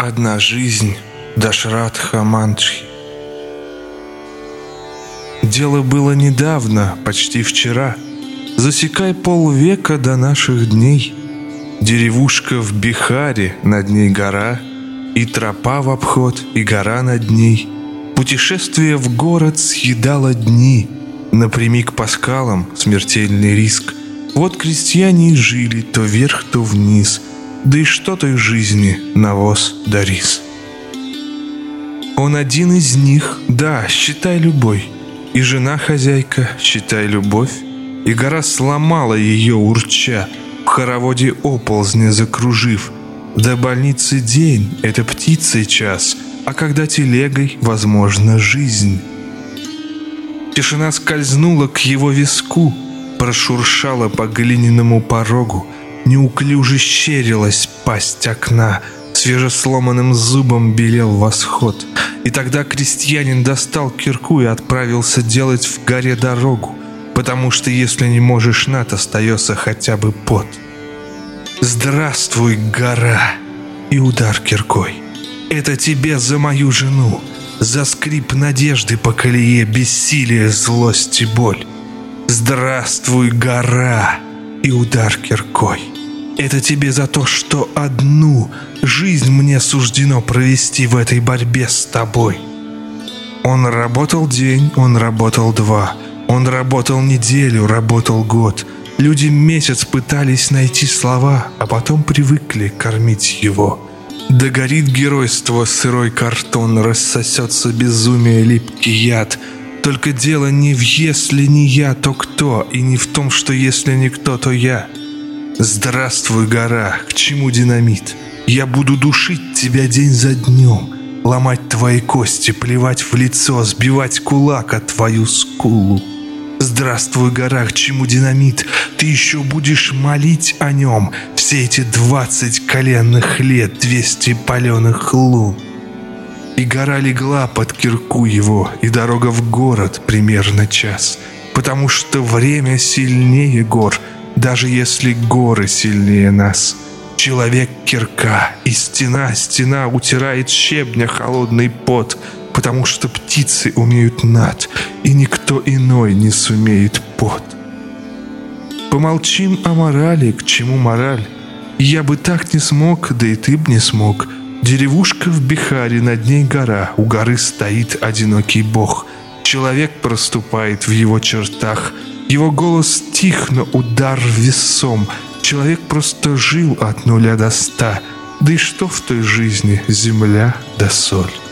одна жизнь Дашрат Хаманджи. Дело было недавно, почти вчера. Засекай полвека до наших дней. Деревушка в Бихаре, над ней гора, и тропа в обход, и гора над ней. Путешествие в город съедало дни. Напрямик по скалам смертельный риск. Вот крестьяне и жили то вверх, то вниз. Да и что той жизни навоз да рис. Он один из них, да, считай любой. И жена хозяйка, считай любовь. И гора сломала ее, урча, в хороводе оползня закружив. До больницы день — это птицей час, а когда телегой, возможно, жизнь. Тишина скользнула к его виску, прошуршала по глиняному порогу, неуклюже щерилась пасть окна, свежесломанным зубом белел восход. И тогда крестьянин достал кирку и отправился делать в горе дорогу, потому что если не можешь над, остается хотя бы пот. «Здравствуй, гора!» И удар киркой. «Это тебе за мою жену, за скрип надежды по колее, бессилие, злость и боль. Здравствуй, гора!» И удар киркой. «Это тебе за то, что одну жизнь мне суждено провести в этой борьбе с тобой». Он работал день, он работал два, он работал неделю, работал год. Люди месяц пытались найти слова, а потом привыкли кормить его. Догорит геройство сырой картон, рассосется безумие липкий яд. Только дело не в «если не я, то кто», и не в том, что если никто, то я. Здравствуй, гора, к чему динамит? Я буду душить тебя день за днем, ломать твои кости, плевать в лицо, сбивать кулак о твою скулу. Здравствуй, гора, к чему динамит? Ты еще будешь молить о нем все эти 20 коленных лет, 200 паленых лун. И гора легла под кирку его, и дорога в город примерно час, потому что время сильнее гор, даже если горы сильнее нас. Человек — кирка, и стена утирает щебня холодный пот, потому что птицы умеют над, и никто иной не сумеет под. Помолчим о морали, к чему мораль? Я бы так не смог, да и ты б не смог. Деревушка в Бихаре, над ней гора, у горы стоит одинокий бог. Человек проступает в его чертах, его голос тих, но удар весом. Человек просто жил от 0 до 100, да и что в той жизни земля да соль?